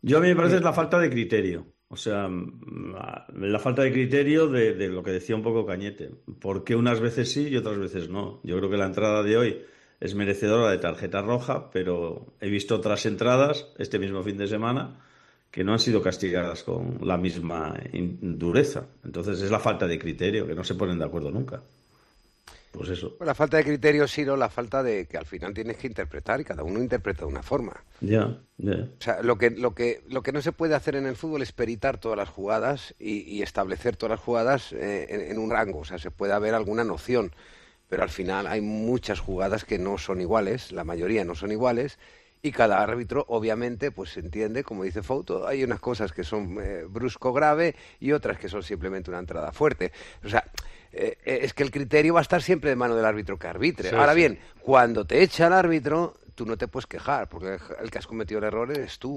Yo a mí me parece Eh, es la falta de criterio. O sea, la falta de criterio de lo que decía un poco Cañete. Porque unas veces sí y otras veces no. Yo creo que la entrada de hoy es merecedora de tarjeta roja, pero he visto otras entradas este mismo fin de semana que no han sido castigadas con la misma dureza. Entonces es la falta de criterio, que no se ponen de acuerdo nunca. Pues eso. pues la falta de criterio, sí, no, la falta de que al final tienes que interpretar y cada uno interpreta de una forma. Ya, ya. O sea, lo que no se puede hacer en el fútbol es peritar todas las jugadas y establecer todas las jugadas en un rango. O sea, se puede haber alguna noción, pero al final hay muchas jugadas que no son iguales, la mayoría no son iguales, y cada árbitro, obviamente, pues se entiende, como dice Fouto, hay unas cosas que son brusco grave y otras que son simplemente una entrada fuerte. O sea, es que el criterio va a estar siempre de mano del árbitro que arbitre. Sí, Ahora sí. bien, cuando te echa el árbitro, tú no te puedes quejar, porque el que has cometido el error eres tú.